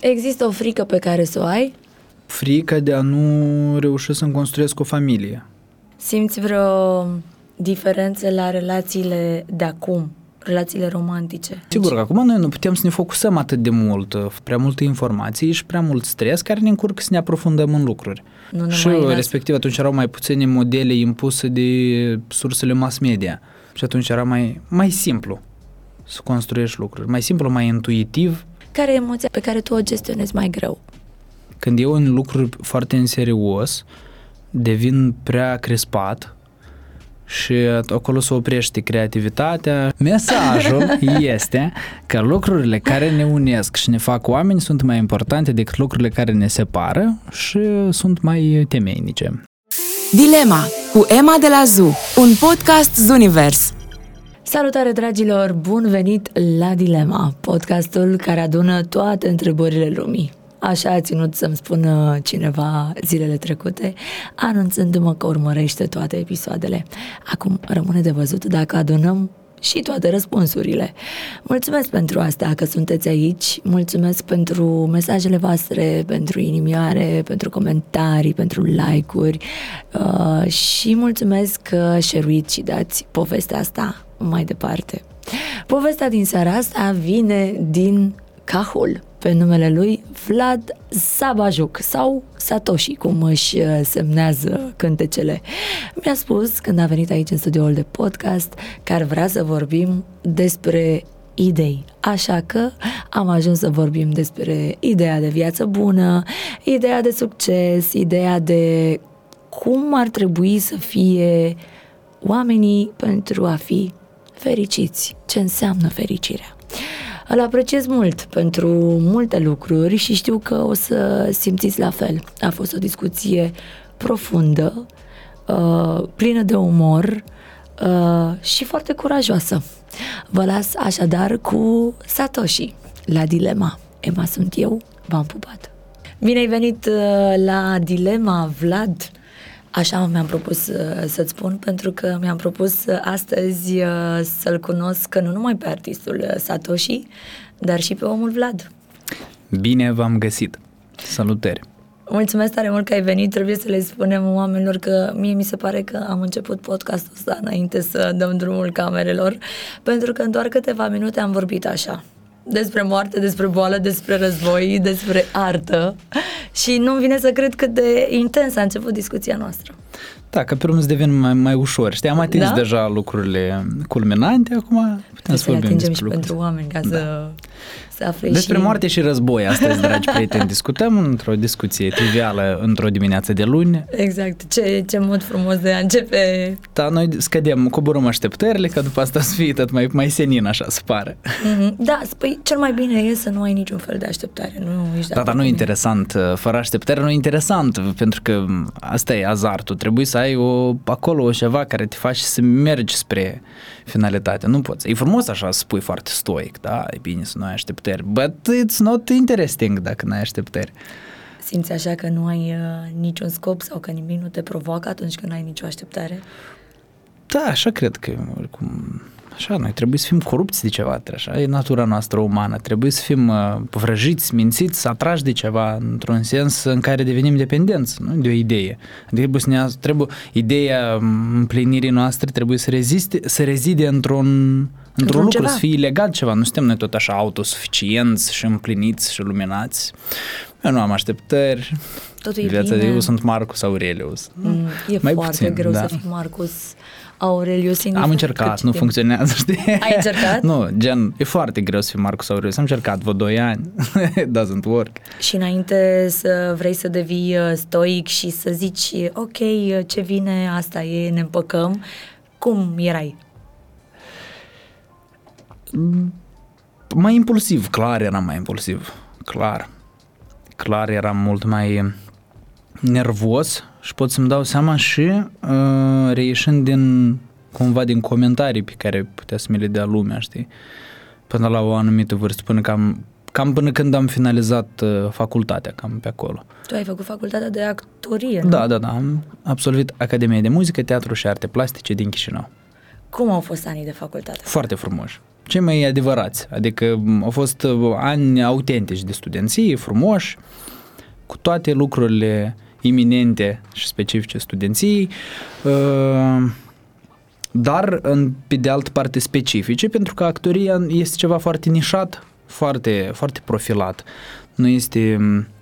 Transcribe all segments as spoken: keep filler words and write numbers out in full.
Există o frică pe care să o ai? Frica de a nu reuși să-mi construiesc o familie. Simți vreo diferență la relațiile de acum, relațiile romantice? Sigur că acum noi nu putem să ne focusăm atât de mult, prea multă informație și prea mult stres care ne încurcă să ne aprofundăm în lucruri. Nu și respectiv atunci erau mai puține modele impuse de sursele mass media și atunci era mai, mai simplu să construiești lucruri, mai simplu, mai intuitiv. Care e emoția pe care tu o gestionezi mai greu? Când eu în lucruri foarte în serios devin prea crespat și acolo se oprește creativitatea. Mesajul este că lucrurile care ne unesc și ne fac oameni sunt mai importante decât lucrurile care ne separă și sunt mai temeinice. Dilema cu Emma de la Zoo, un podcast Zooniverse. Salutare, dragilor! Bun venit la Dilema, podcastul care adună toate întrebările lumii. Așa a ținut să-mi spună cineva zilele trecute, anunțându-mă că urmărește toate episoadele. Acum rămâne de văzut dacă adunăm și toate răspunsurile. Mulțumesc pentru asta că sunteți aici, mulțumesc pentru mesajele voastre, pentru inimioare, pentru comentarii, pentru like-uri uh, și mulțumesc că share-uiți și dați povestea asta mai departe. Povestea din seara asta vine din Cahul, pe numele lui Vlad Sabajuk sau Satoshi, cum își semnează cântecele. Mi-a spus când a venit aici în studioul de podcast că ar vrea să vorbim despre idei. Așa că am ajuns să vorbim despre ideea de viață bună, ideea de succes, ideea de cum ar trebui să fie oamenii pentru a fi fericiți. Ce înseamnă fericirea? Îl apreciez mult pentru multe lucruri și știu că o să simțiți la fel. A fost o discuție profundă, plină de umor și foarte curajoasă. Vă las așadar cu Satoshi la Dilema. Emma sunt eu, v-am pupat. Bine ai venit la Dilema, Vlad! Așa mi-am propus să-ți spun, pentru că mi-am propus astăzi să-l cunosc nu numai pe artistul Satoshi, dar și pe omul Vlad. Bine v-am găsit! Salutări! Mulțumesc tare mult că ai venit. Trebuie să le spunem oamenilor că mie mi se pare că am început podcastul ăsta înainte să dăm drumul camerelor, pentru că în doar câteva minute am vorbit așa. Despre moarte, despre boală, despre război, despre artă și nu-mi vine să cred cât de intens a început discuția noastră. Da, că pe urmă îți devin mai, mai ușor. Știi, am atins da? deja lucrurile culminante, acum putem să vorbim atingem despre și lucruri. Pentru oameni, ca da. să, să afle despre și... moarte și război astăzi, dragi prieteni, discutăm într-o discuție trivială într-o dimineață de luni. Exact, ce, ce mod frumos de a începe. Da, noi scădem, coborâm așteptările, că după asta să fie tot mai, mai senin, așa se pare. Mm-hmm. Da, spăi, cel mai bine e să nu ai niciun fel de așteptare. Nu ești da, dar nu e interesant, fără așteptare nu e interesant, pentru că asta e azartul, trebuie să ai o, acolo ceva care te face să mergi spre finalitate, nu poți. E frumos așa să spui foarte stoic, da, e bine să nu ai așteptări, but it's not interesting dacă nu ai așteptări. Simți așa că nu ai uh, niciun scop sau că nimic nu te provoacă atunci când ai nicio așteptare? Da, așa cred că, oricum, așa, noi trebuie să fim corupți de ceva, așa, e natura noastră umană, trebuie să fim uh, vrăjiți, mințiți, atrași de ceva, într-un sens în care devenim dependenți, nu? De o idee. Trebuie să ne, trebuie, ideea împlinirii noastre trebuie să, reziste, să rezide într-un, într-un, într-un lucru, ceva. Să fie legat ceva, nu suntem noi tot așa autosuficienți și împliniți și luminați. Eu nu am așteptări, totul viața e de eu sunt Marcus Aurelius. Mm, e mai foarte puțin, greu da. să fii Marcus Aurelius. Am încercat, nu funcționează, știi? Ai încercat? Nu, gen, e foarte greu să fii Marcus Aurelius. Am încercat vreo doi ani, it doesn't work. Și înainte să vrei să devii stoic și să zici, ok, ce vine, asta e, ne împăcăm, cum erai? Mai impulsiv, clar eram mai impulsiv, clar. Clar eram mult mai nervos și pot să-mi dau seama și uh, reieșind din, cumva din comentarii pe care putea să mi le dea lumea, știi? Până la o anumită vârstă, până cam, cam până când am finalizat uh, facultatea, cam pe acolo. Tu ai făcut facultatea de actorie, nu? Da, da, da, am absolvit Academia de Muzică, Teatru și Arte Plastice din Chișinău. Cum au fost anii de facultate? Foarte frumoși. cei mai adevărați. Adică au fost ani autentici de studenție, frumoși, cu toate lucrurile iminente și specifice studenției, dar pe de altă parte specifice, pentru că actoria este ceva foarte nișat, foarte, foarte profilat. Nu este...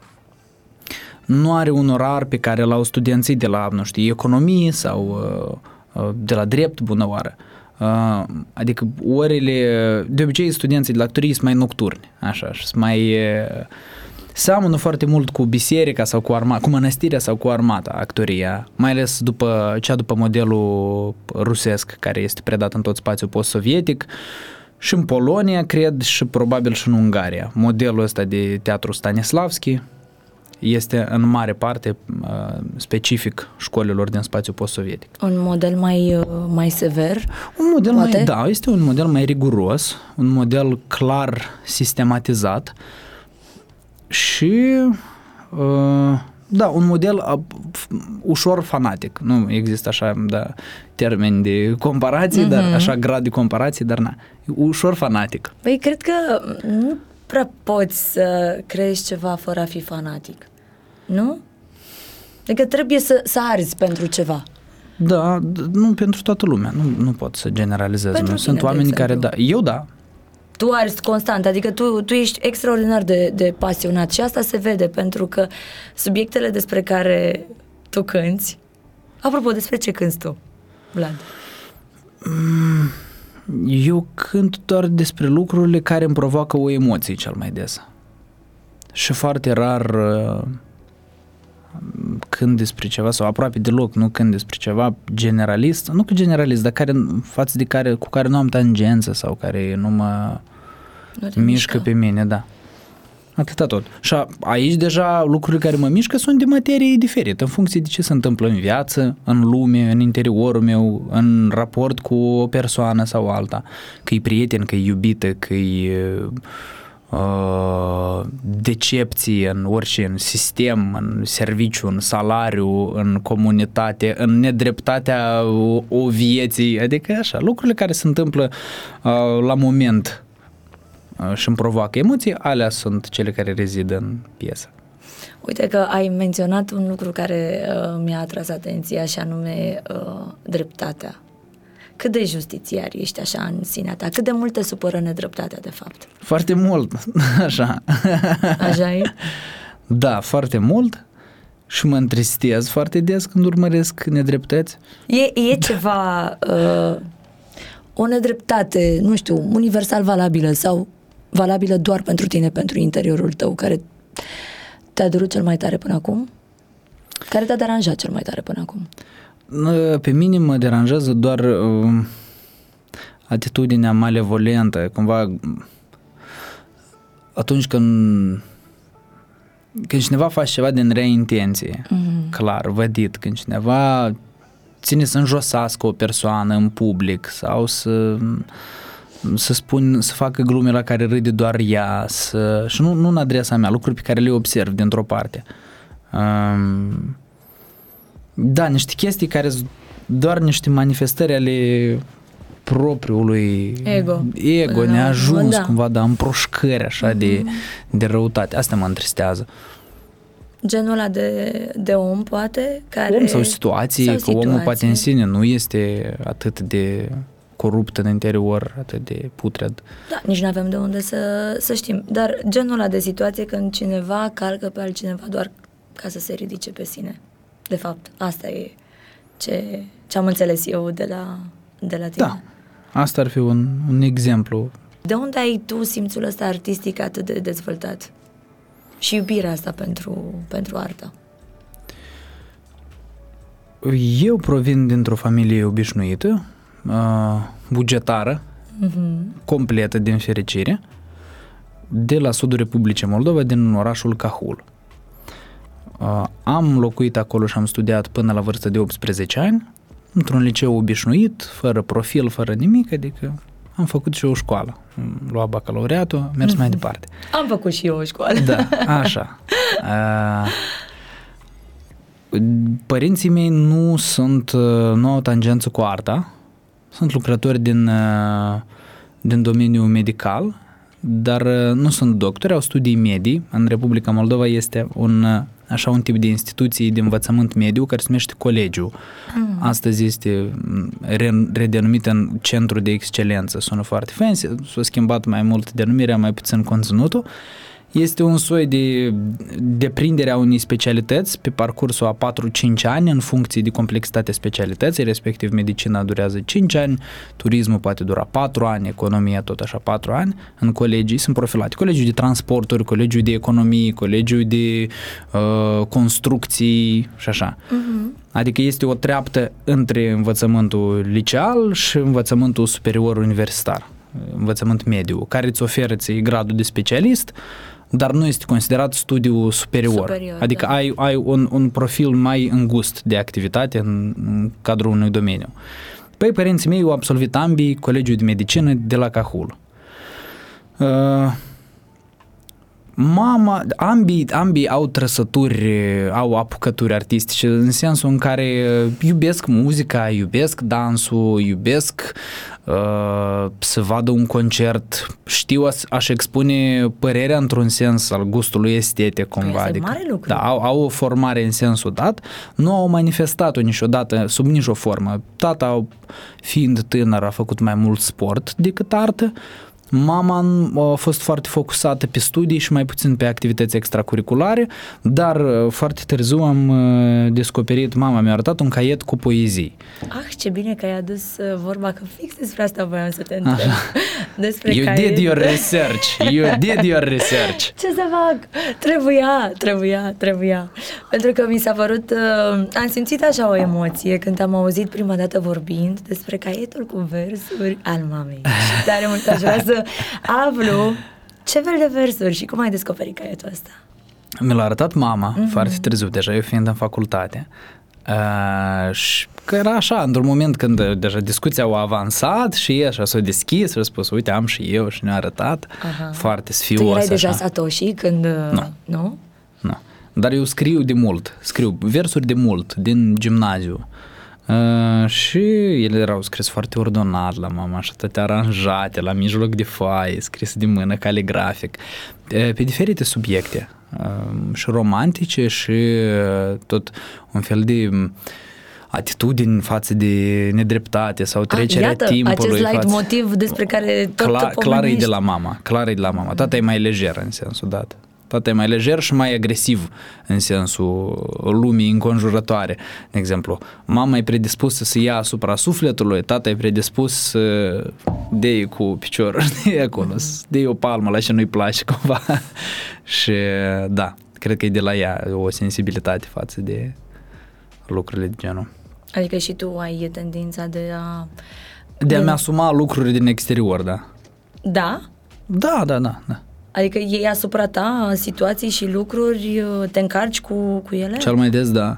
nu are un orar pe care l-au studenții de la, nu știu, economie sau de la drept, bună oară. Adică orele, de obicei studenții de la actorie sunt mai nocturni, așa, și sunt mai... seamănă foarte mult cu biserica sau cu armata, cu mănăstirea sau cu armata, actoria, mai ales după cea după modelul rusesc care este predat în tot spațiul post-sovietic și în Polonia, cred, și probabil și în Ungaria. Modelul ăsta de teatru Stanislavski este în mare parte uh, specific școlilor din spațiul post-sovietic. Un model mai, mai sever? Un model poate? mai, da, este un model mai riguros, un model clar sistematizat și uh, da, un model uh, ușor fanatic. Nu există așa, da, termeni de comparație, mm-hmm. dar așa grad de comparație, dar na, ușor fanatic. Păi cred că nu prea poți să creezi ceva fără a fi fanatic. Nu? Adică trebuie să, să arzi pentru ceva. Da, nu pentru toată lumea. Nu, nu pot să generalizez. Pentru nu. tine, Sunt oameni care, da, eu da. Tu arzi constant, adică tu, tu ești extraordinar de, de pasionat și asta se vede pentru că subiectele despre care tu cânti, apropo, despre ce cânti tu, Vlad? Eu cânt doar despre lucrurile care îmi provoacă o emoție cel mai des. Și foarte rar cânt despre ceva, sau aproape deloc nu cânt despre ceva generalist, nu că generalist, dar care, față de care, cu care nu am tangență sau care nu mă nu mișcă mișcă pe mine, da. Atâta tot. Și aici deja lucrurile care mă mișcă sunt de materie diferită, în funcție de ce se întâmplă în viață, în lume, în interiorul meu, în raport cu o persoană sau alta, că e prieten, că e iubită, că e uh, decepție în orice, în sistem, în serviciu, în salariu, în comunitate, în nedreptatea o, o vieții, adică așa, lucrurile care se întâmplă uh, la moment și îmi provoacă emoții, alea sunt cele care rezidă în piesă. Uite că ai menționat un lucru care uh, mi-a atras atenția și anume uh, dreptatea. Cât de justițiar ești așa în sinea ta? Cât de mult te supără nedreptatea de fapt? Foarte mult, așa. Așa e? Da, foarte mult și mă întristez foarte des când urmăresc nedreptăți. E, e ceva, uh, o nedreptate, nu știu, universal valabilă sau valabilă doar pentru tine, pentru interiorul tău, care te-a durut cel mai tare până acum? Care te-a deranjat cel mai tare până acum? Pe mine mă deranjează doar uh, atitudinea malevolentă, cumva atunci când când cineva face ceva din rea intenție, mm-hmm. clar, vădit, când cineva ține să înjosească o persoană în public sau să să spun, să facă glume la care râde doar ea, să, și nu, nu în adresa mea, lucruri pe care le observ dintr-o parte. Um, da, niște chestii care doar niște manifestări ale propriului ego, ego da, neajuns, da. Cumva, da, împroșcări așa mm-hmm. de, de răutate. Asta mă întristează. Genul ăla de, de om, poate? Care... Om sau situații, sau că situații. omul poate în sine nu este atât de corupt în interior, atât de putred. Da, nici nu avem de unde să, să știm. Dar genul ăla de situație când cineva calcă pe altcineva doar ca să se ridice pe sine. De fapt, asta e ce, ce am înțeles eu de la, de la tine. Da, asta ar fi un, un exemplu. De unde ai tu simțul ăsta artistic atât de dezvoltat? Și iubirea asta pentru, pentru artă? Eu provin dintr-o familie obișnuită, bugetară, uh-huh. completă din fericire, de la sudul Republicii Moldova, din orașul Cahul. Am locuit acolo și am studiat până la vârstă de optsprezece ani, într-un liceu obișnuit, fără profil, fără nimic, adică am făcut și eu o școală. Am luat bacalaureatul, am mers uh-huh. mai departe. Am făcut și eu o școală. Da, așa. Părinții mei nu sunt, nu au tangență cu arta, sunt lucrători din, din domeniul medical, dar nu sunt doctori, au studii medii. În Republica Moldova este un, așa un tip de instituție de învățământ mediu care se numește colegiu. Mm. Astăzi este redenumit în centru de excelență. Sună foarte fancy, s-a schimbat mai mult denumirea, mai puțin conținutul. Este un soi de deprindere a unei specialități pe parcursul a patru-cinci ani în funcție de complexitatea specialității, respectiv medicina durează cinci ani, turismul poate dura patru ani, economia tot așa patru ani. În colegii sunt profilate colegiul de transporturi, colegiul de economie, colegiul de uh, construcții și așa. Uh-huh. Adică este o treaptă între învățământul liceal și învățământul superior universitar, învățământ mediu, care îți oferă ție gradul de specialist, dar nu este considerat studiu superior. superior adică da. ai, ai un, un profil mai îngust de activitate în, în cadrul unui domeniu. Păi părinții mei au absolvit ambii colegiul de medicină de la Cahul. Uh, Mama, ambii, ambii au trăsături, au apucături artistice în sensul în care iubesc muzica, iubesc dansul, iubesc uh, să vadă un concert, știu aș expune părerea într-un sens al gustului estetic cumva. Păi adică, mare lucru. Da, au, au o formare în sensul dat, nu au manifestat-o niciodată sub nicio formă. Tata, fiind tânăr, a făcut mai mult sport decât artă. Mama a fost foarte focusată pe studii și mai puțin pe activități extracurriculare, dar foarte târziu am descoperit, mama mi-a arătat un caiet cu poezii. Ah, ce bine că ai adus vorba, că fix despre asta voiam să te întreb. Despre you caiet. did your research, you did your research. Ce să fac? Trebuia, trebuia, trebuia. Pentru că mi s-a părut, uh, am simțit așa o emoție când am auzit prima dată vorbind despre caietul cu versuri al mamei. Și tare mult aș vrea să aflu ce fel de versuri și cum ai descoperit caietul ăsta? Mi l-a arătat mama mm-hmm. foarte târziu, deja eu fiind în facultate. Uh, și că era așa, într-un moment când deja discuția a avansat și ei așa s-au deschis și a spus, uite, am și eu și ne-a arătat. Aha. Foarte sfios. Tu erai așa. deja Satoshi când... Nu. Nu? Nu. Dar eu scriu de mult, scriu versuri de mult, din gimnaziu. Uh, și ele erau scris foarte ordonat la mama, așa toate aranjate, la mijloc de foaie, scris de mână, caligrafic, uh, pe diferite subiecte, uh, și romantice și uh, tot un fel de atitudini față de nedreptate sau trecerea Iată, timpului. Acest light motiv despre care tot clar, pomenești. clar e de la mama, clar e de la mama. Tata e mai lejer în sensul dat. Tata e mai lejer și mai agresiv în sensul lumii înconjurătoare. De exemplu, mama e predispusă să ia asupra sufletului, tata e predispus să dea cu piciorul, de acolo, să dea o palmă la ce nu-i place cumva. Și da, cred că e de la ea o sensibilitate față de lucrurile de genul. Adică și tu ai tendința de a... De a-mi asuma lucruri din exterior, da. Da? Da, da, da, da. Adică iei asupra ta situații și lucruri, te încarci cu, cu ele? Cel mai des, da.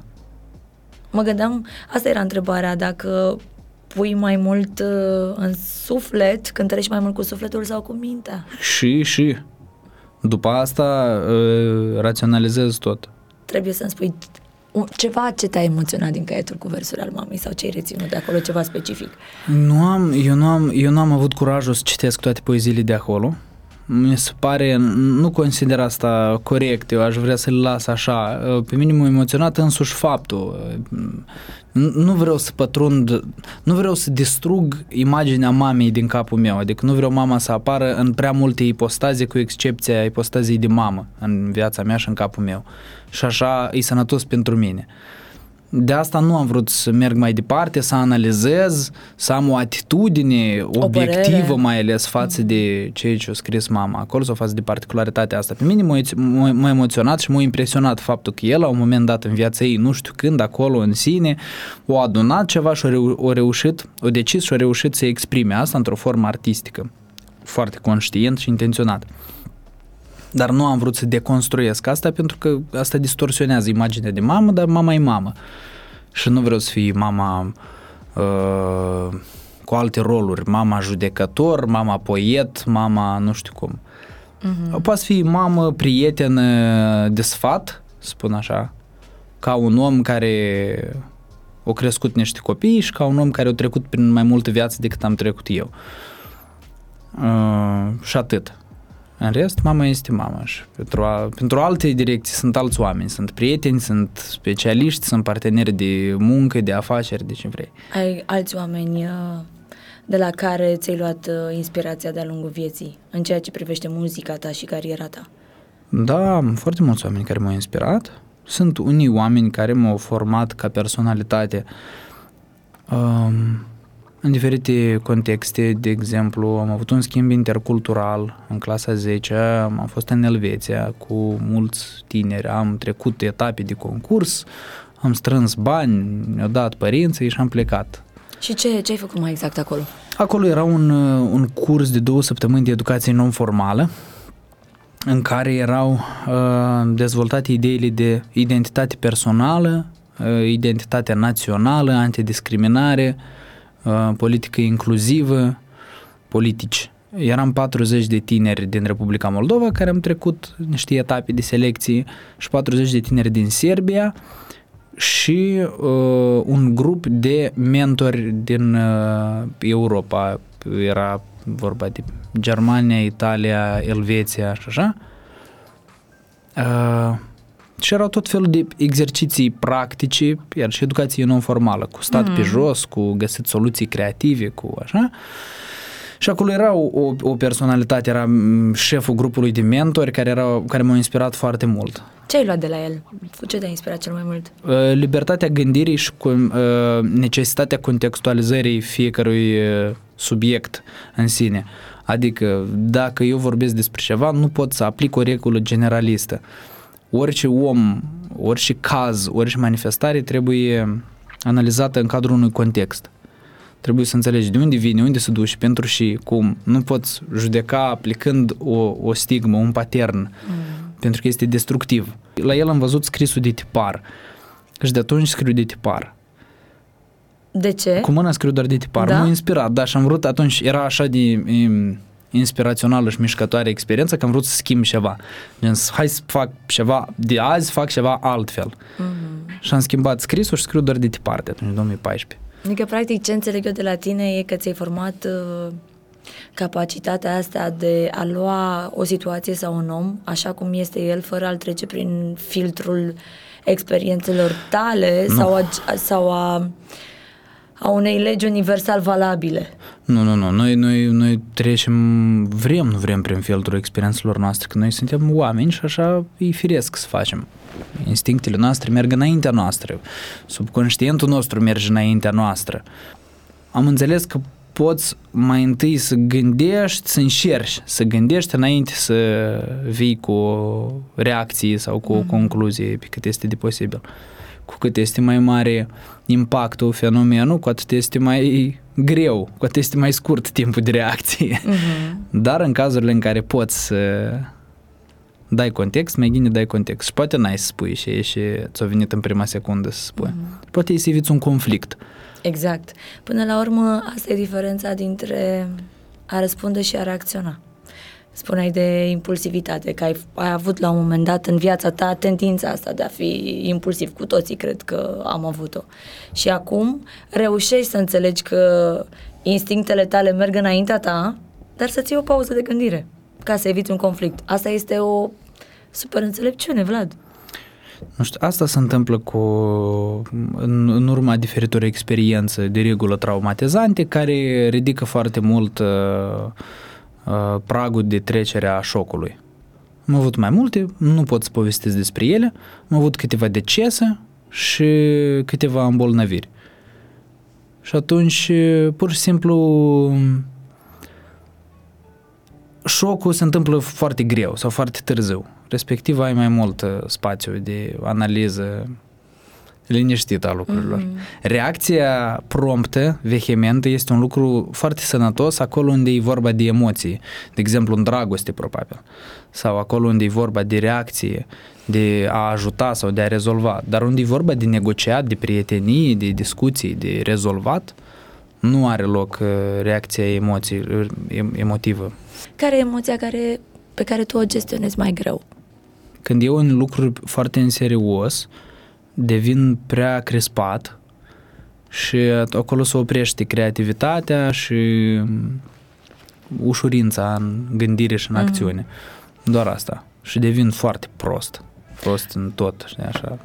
Mă gândeam, asta era întrebarea, dacă pui mai mult în suflet, cântărești mai mult cu sufletul sau cu mintea? Și, și. După asta raționalizez tot. Trebuie să-mi spui ceva ce te-a emoționat din caietul cu versuri al mamei sau ce ai reținut de acolo, ceva specific? Nu am, eu nu am, eu nu am avut curajul să citesc toate poeziile de acolo. Mi se pare, nu consider asta corect, eu aș vrea să-l las așa. Pe mine m-a emoționat însuși faptul. Nu vreau să pătrund, nu vreau să distrug imaginea mamei din capul meu, adică nu vreau mama să apară în prea multe ipostaze, cu excepția ipostazei de mamă în viața mea și în capul meu. Și așa e sănătos pentru mine. De asta nu am vrut să merg mai departe, să analizez, să am o atitudine obiectivă, o mai ales față de ceea ce a scris mama acolo sau față de particularitatea asta. Pe mine m-a, m-a emoționat și m-a impresionat faptul că el, la un moment dat în viața ei, nu știu când, acolo în sine, o adunat ceva și o, reu- o reușit, o decis și o reușit să exprime asta într-o formă artistică, foarte conștient și intenționat. Dar nu am vrut să deconstruiesc asta pentru că asta distorsionează imaginea de mamă, dar mama e mamă. Și nu vreau să fie mama uh, cu alte roluri, mama judecător, mama poet, mama nu știu cum. Uh-huh. Poate fi mamă, prietenă de sfat, spun așa, ca un om care a crescut niște copii și ca un om care a trecut prin mai multă viață decât am trecut eu. uh, și atât. În rest, mama este mama și pentru, a, pentru alte direcții sunt alți oameni, sunt prieteni, sunt specialiști, sunt parteneri de muncă, de afaceri, de ce vrei. Ai alți oameni de la care ți-ai luat inspirația de-a lungul vieții în ceea ce privește muzica ta și cariera ta? Da, am foarte mulți oameni care m-au inspirat. Sunt unii oameni care m-au format ca personalitate um, în diferite contexte. De exemplu, am avut un schimb intercultural în clasa zecea, am fost în Elveția cu mulți tineri, am trecut etape de concurs, am strâns bani, mi-au dat părinții și am plecat. Și ce, ce ai făcut mai exact acolo? Acolo era un, un curs de două săptămâni de educație non-formală, în care erau uh, dezvoltate ideile de identitate personală, uh, identitatea națională, antidiscriminare, uh, politică inclusivă, politici. Eram patruzeci de tineri din Republica Moldova care am trecut niște etape de selecție și patruzeci de tineri din Serbia și uh, un grup de mentori din uh, Europa. Era vorba de Germania, Italia, Elveția și așa. Uh, și erau tot felul de exerciții practice, iar și educație non-formală, cu stat mm. pe jos, cu găsit soluții creative, cu așa. Și acolo era o, o personalitate, era șeful grupului de mentori care, era, care m-a inspirat foarte mult. Ce ai luat de la el? Cu ce te-a inspirat cel mai mult? Uh, libertatea gândirii și cu, uh, necesitatea contextualizării fiecărui uh, subiect în sine. Adică, dacă eu vorbesc despre ceva, nu pot să aplic o regulă generalistă. Orice om, orice caz, orice manifestare trebuie analizată în cadrul unui context. Trebuie să înțelegi de unde vine, unde se duce, pentru și cum. Nu poți judeca aplicând o, o stigmă, un pattern, mm. pentru că este destructiv. La el am văzut scrisul de tipar și de atunci scriu de tipar. De ce? Cu mâna scriu doar de tipar. Da? M-a inspirat, da, și am vrut atunci, era așa de um, inspirațională și mișcătoare experiența că am vrut să schimb ceva. Gen, hai să fac ceva, de azi fac ceva altfel. Mm-hmm. Și am schimbat scrisul și scriu doar de tipar de atunci, două mii paisprezece. Adică, practic, ce înțeleg eu de la tine e că ți-ai format uh, capacitatea asta de a lua o situație sau un om așa cum este el, fără a-l trece prin filtrul experiențelor tale nu. sau, a, sau a, a unei legi universal valabile. Nu, nu, nu. Noi, noi, noi trecem, vrem, nu vrem prin filtrul experiențelor noastre, că noi suntem oameni și așa e firesc să facem. Instinctele noastre merg înaintea noastră, subconștientul nostru merge înaintea noastră. Am înțeles că poți mai întâi să gândești, să încerci, să gândești înainte să vii cu o reacție sau cu o mm-hmm. concluzie pe cât este de posibil. Cu cât este mai mare impactul fenomenul, cu atât este mai greu, cu atât este mai scurt timpul de reacție. Mm-hmm. Dar în cazurile în care poți să dai context, mai bine dai context. Și poate n-ai să spui și, și ți-a venit în prima secundă să spui. Mm-hmm. Poate e să eviți un conflict. Exact. Până la urmă, asta e diferența dintre a răspunde și a reacționa. Spuneai de impulsivitate, că ai, ai avut la un moment dat în viața ta tendința asta de a fi impulsiv. Cu toții cred că am avut-o. Și acum reușești să înțelegi că instinctele tale merg înaintea ta, dar să ții o pauză de gândire ca să eviți un conflict. Asta este o super înțelepciune, Vlad. Nu știu, asta se întâmplă cu, în, în urma diferitor experiențe de regulă traumatizante care ridică foarte mult uh, uh, pragul de trecere a șocului. Am avut mai multe, nu pot să povestesc despre ele, am avut câteva decese și câteva îmbolnăviri. Și atunci, pur și simplu, șocul se întâmplă foarte greu sau foarte târziu. Respectiv ai mai mult spațiu de analiză liniștită a lucrurilor. Mm-hmm. Reacția promptă, vehementă, este un lucru foarte sănătos acolo unde e vorba de emoții. De exemplu, în dragoste, probabil. Sau acolo unde e vorba de reacție, de a ajuta sau de a rezolva. Dar unde e vorba de negociat, de prietenie, de discuții, de rezolvat, nu are loc reacția emoții, emotivă. Care e emoția care, pe care tu o gestionezi mai greu? Când eu în lucruri foarte în serios, devin prea crispat și acolo se oprește creativitatea și ușurința în gândire și în acțiune. Mm-hmm. Doar asta. Și devin foarte prost. Prost în tot, știi, așa.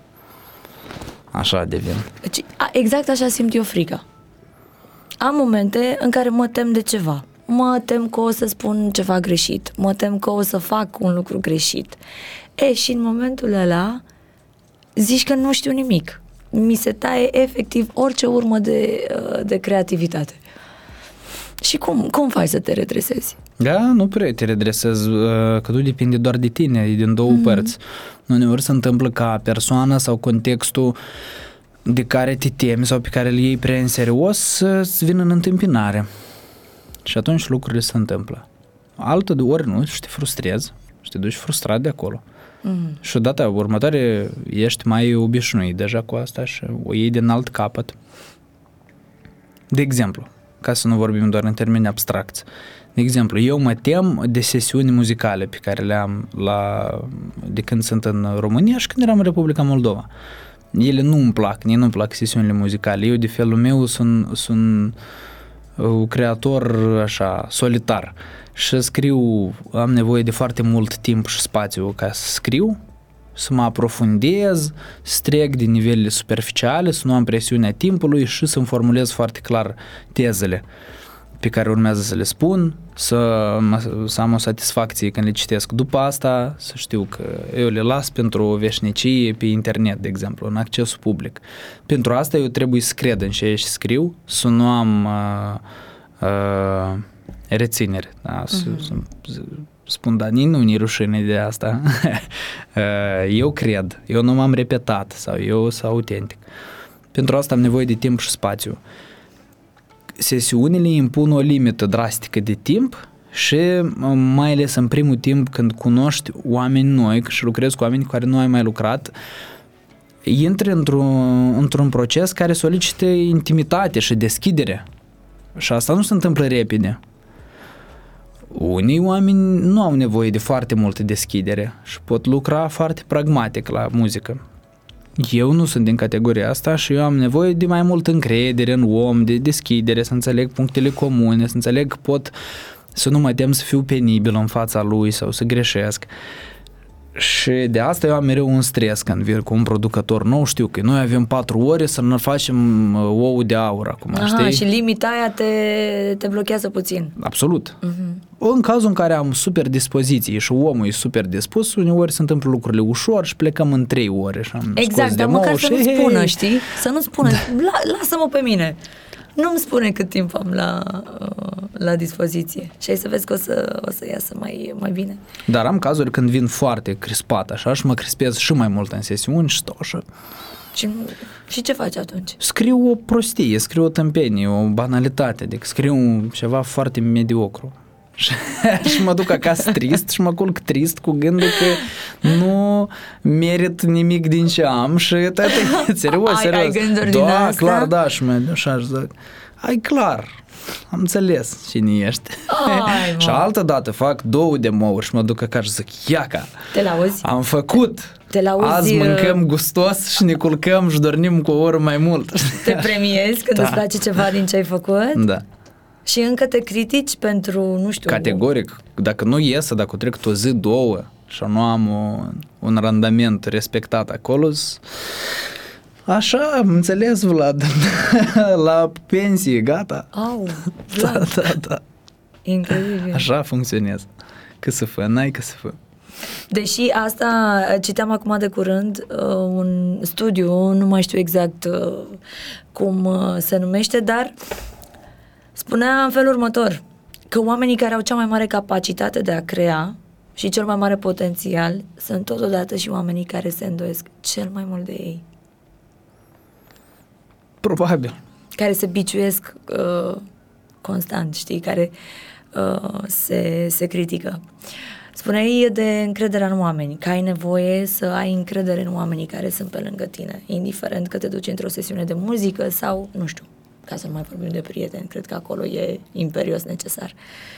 Așa devin. Exact așa simt eu frica. Am momente în care mă tem de ceva. Mă tem că o să spun ceva greșit. Mă tem că o să fac un lucru greșit. E, și în momentul ăla zici că nu știu nimic. Mi se taie efectiv orice urmă de, de creativitate. Și cum, cum faci să te redresezi? Da, nu prea te redresezi, că tu depinde doar de tine, e din două mm-hmm. părți. Uneori se întâmplă ca persoana sau contextul de care te temi sau pe care îl iei prea în serios să-ți vină în întâmpinare. Și atunci lucrurile se întâmplă. Altă de ori nu, și te frustrezi și te duci frustrat de acolo. Mm-hmm. Și odată următoare ești mai obișnuit deja cu asta și o iei din alt capăt. De exemplu, ca să nu vorbim doar în termeni abstracți. De exemplu, eu mă tem de sesiuni muzicale pe care le am la, de când sunt în România și când eram în Republica Moldova. Ele nu îmi plac, nici nu-mi plac sesiunile muzicale. Eu, de felul meu, sunt, sunt un creator așa, solitar și scriu, am nevoie de foarte mult timp și spațiu ca să scriu, să mă aprofundez, să trec din nivelele superficiale, să nu am presiunea timpului și să-mi formulez foarte clar tezele pe care urmează să le spun, să, să am o satisfacție când le citesc. După asta, să știu că eu le las pentru o veșnicie pe internet, de exemplu, în accesul public. Pentru asta eu trebuie să cred în ce scriu, să nu am uh, uh, reținere. Da? Să, uh-huh. să, să spun, da, nici nu-i rușine de asta. Eu cred, eu nu m-am repetat sau eu sunt autentic. Pentru asta am nevoie de timp și spațiu. Sesiunile impun o limită drastică de timp și mai ales în primul timp când cunoști oameni noi și lucrezi cu oameni cu care nu ai mai lucrat, intri într-un, într-un proces care solicită intimitate și deschidere. Și asta nu se întâmplă repede. Unii oameni nu au nevoie de foarte multă deschidere și pot lucra foarte pragmatic la muzică. Eu nu sunt din categoria asta și eu am nevoie de mai mult încredere în om, de deschidere, să înțeleg punctele comune, să înțeleg că pot să nu mă tem să fiu penibil în fața lui sau să greșesc. Și de asta eu am mereu un stres când vin cu un producător nou, știu că noi avem patru ore să ne facem ou de aur acum, Aha, știi? Și limita aia te, te blochează puțin. Absolut. Uh-huh. În cazul în care am super dispoziție și omul e super dispus, uneori se întâmplă lucrurile ușor și plecăm în trei ore și am exact, scos dar de măcar nou să și... nu spună, știi? Să nu spună, da. La, lasă-mă pe mine. Nu-mi spune cât timp am la, la dispoziție. Și ai să vezi că o să, o să iasă mai, mai bine. Dar am cazuri când vin foarte crispat așa și mă crispez și mai mult în sesiuni și stau așa. Și, și ce faci atunci? Scriu o prostie, scriu o tâmpenie, o banalitate, adică scriu ceva foarte mediocru. Și mă duc acasă trist și mă culc trist cu gândul că nu merit nimic din ce am și tăi, serios, serios. Ai gânduri da, din asta? clar, da, și mă așa zic, ai clar, am înțeles cine ești. Ai, și altă dată fac două demouri și mă duc acasă și zic, iaca, te lauzi? am făcut, te lauzi, azi mâncăm gustos și ne culcăm și dormim cu o oră mai mult. Te premiezi când da. îți place ceva din ce ai făcut? Da. Și încă te critici pentru, nu știu... Categoric, dacă nu iesă, dacă trec o zi, două și nu am o, un randament respectat acolo, așa, am înțeles, Vlad, la pensie, gata. Au, Vlad. Da, da, da. Incredibil. Așa funcționează. Că să fă, n-ai că să fă. Deși asta, citeam acum de curând uh, un studiu, nu mai știu exact uh, cum uh, se numește, dar spunea în felul următor, că oamenii care au cea mai mare capacitate de a crea și cel mai mare potențial sunt totodată și oamenii care se îndoiesc cel mai mult de ei. Probabil. Care se biciuiesc uh, constant, știi, care uh, se, se critică. Spuneai de încrederea în oameni, că ai nevoie să ai încredere în oamenii care sunt pe lângă tine, indiferent că te duci într-o sesiune de muzică sau, nu știu, ca să nu mai vorbim de prieteni, cred că acolo e imperios necesar.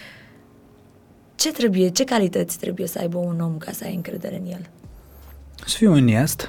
Ce trebuie, ce calități trebuie să aibă un om ca să ai încredere în el? Să fii onest,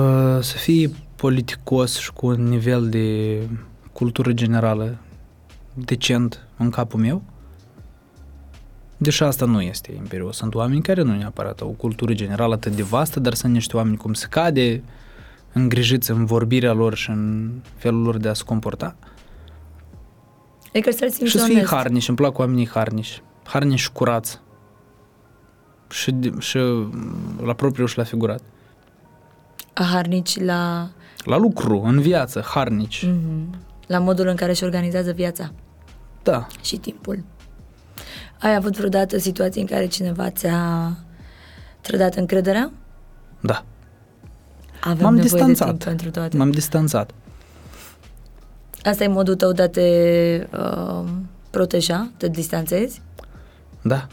să fii politicos și cu un nivel de cultură generală decent în capul meu. Deși asta nu este imperios. Sunt oameni care nu neapărat au o cultură generală atât de vastă, dar sunt niște oameni cum se cade, îngrijiți în vorbirea lor și în felul lor de a se comporta. Adică să-l simți și să fie onest. harnici, îmi plac oamenii harnici. Harnici și curați. Și, și la propriu și la figurat. Harnici la... La lucru, în viață, harnici. Mm-hmm. La modul în care își organizează viața. Da. Și timpul. Ai avut vreodată situații în care cineva ți-a trădat încrederea? Da. Avem M-am nevoie distanțat. de timp pentru toate. M-am distanțat. Asta e modul tău de a te uh, proteja, te distanțezi? Da.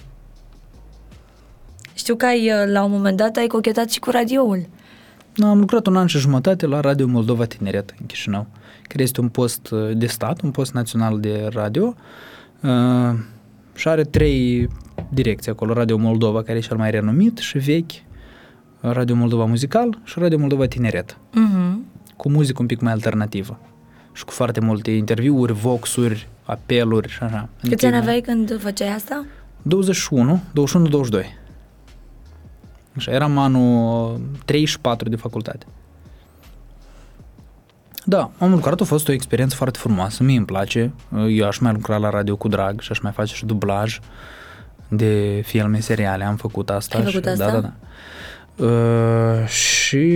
Știu că ai, la un moment dat ai cochetat și cu radioul. Am lucrat un an și jumătate la Radio Moldova Tineret în Chișinău, care este un post de stat, un post național de radio uh, și are trei direcții acolo. Radio Moldova, care e cel mai renumit și vechi, Radio Moldova Muzical și Radio Moldova Tineret, Uh-huh. cu muzică un pic mai alternativă și cu foarte multe interviuri, voxuri, apeluri și așa. Câți ani aveai când făceai asta? douăzeci și unu, douăzeci și unu douăzeci și doi. Așa, eram anul treizeci și patru de facultate. Da, am lucrat, a fost o experiență foarte frumoasă, mie îmi place. Eu aș mai lucra la radio cu drag și aș mai face și dublaj de filme, seriale, am făcut asta. Ai făcut și, asta? Da, da, da. Uh, și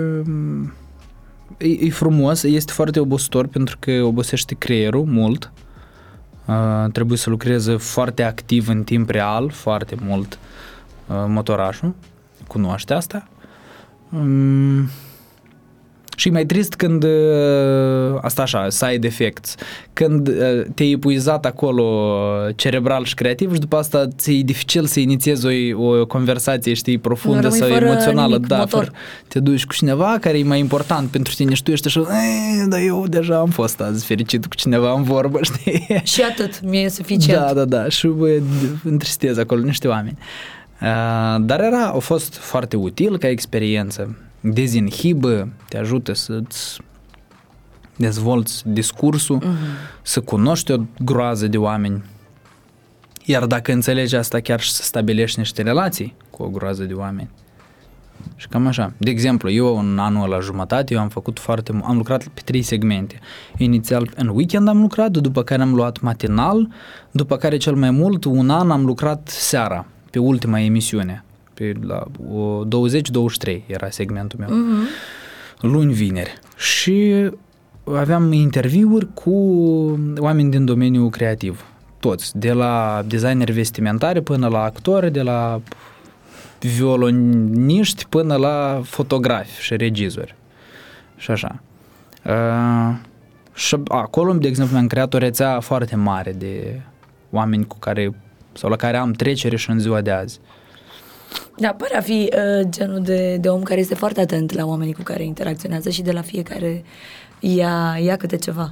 e, e frumos, este foarte obositor pentru că obosește creierul mult. Uh, trebuie să lucreze foarte activ în timp real, foarte mult uh, motorașul. Cunoaște asta. Um, și e mai trist când, uh, asta așa, side effects, când uh, te-ai epuizat acolo cerebral și creativ și după asta ți-e dificil să inițiezi o, o conversație, știi, profundă sau emoțională. Nimic, da, motor. fără, te duci cu cineva care e mai important pentru tine și tu ești așa, dar eu deja am fost azi fericit cu cineva în vorbă, știi? Și atât, mi e suficient. Da, da, da, și bă, întristez acolo niște oameni. Uh, dar era, a fost foarte util ca experiență. Dezinhibă, te ajută să-ți dezvolți discursul, uh-huh. să cunoști o groază de oameni. Iar dacă înțelegi asta, chiar și să stabilești niște relații cu o groază de oameni. Și cam așa. De exemplu, eu în anul ăla jumătate, eu am făcut foarte, am lucrat pe trei segmente. Inițial în weekend am lucrat, după care am luat matinal, după care cel mai mult un an am lucrat seara, pe ultima emisiune. Pe la douăzeci douăzeci și trei era segmentul meu. Uh-huh. Luni, vineri. Și aveam interviuri cu oameni din domeniul creativ. Toți. De la designeri vestimentare până la actori, de la violoniști până la fotografi și regizori. Și așa. Uh, și acolo, de exemplu, mi-am creat o rețea foarte mare de oameni cu care, sau la care am trecere și în ziua de azi. Da, pare a fi uh, genul de, de om care este foarte atent la oamenii cu care interacționează și de la fiecare ia, ia câte ceva.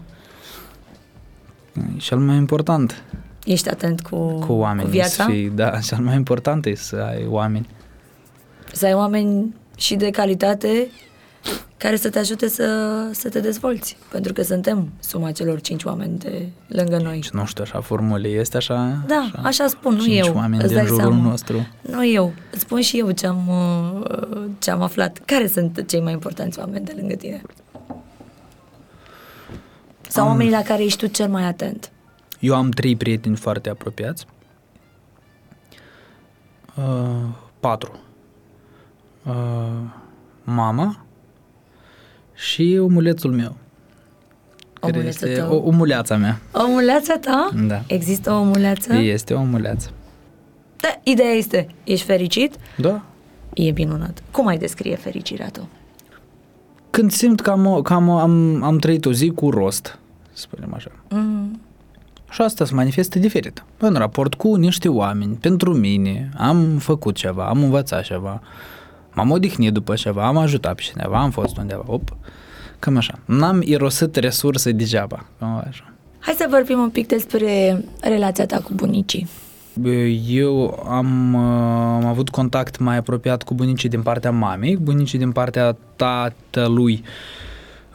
E cel mai important. Ești atent cu, cu oamenii, cu viața? Să fii, da, cel mai important e să ai oameni. Să ai oameni și de calitate care să te ajute să, să te dezvolți. Pentru că suntem suma celor cinci oameni de lângă noi. Și nu știu, așa formule este așa? Da, așa, așa spun, nu cinci eu. oameni Îți din dai jurul seama. nostru. Nu eu. Îți spun și eu ce am, ce am aflat. Care sunt cei mai importanți oameni de lângă tine? Sau am, oamenii la care ești tu cel mai atent? Eu am trei prieteni foarte apropiați. Uh, patru. Uh, mama și omulețul meu. Care Omulețul este tău? o, omuleața mea. Omuleața ta? Da. Există o omuleață? Este o omuleață. Da, ideea este, ești fericit? Da. E minunat. Cum ai descrie fericirea ta? Când simt că am, că am, am, am trăit o zi cu rost, să spunem așa. Mm. Și asta se manifestă diferit. În raport cu niște oameni, pentru mine, am făcut ceva, am învățat ceva, m-am odihnit după ceva, am ajutat pe cineva, am fost undeva, op, cam așa. N-am irosit resurse degeaba, cam așa. Hai să vorbim un pic despre relația ta cu bunicii. Eu am, am avut contact mai apropiat cu bunicii din partea mamei, bunicii din partea tatălui.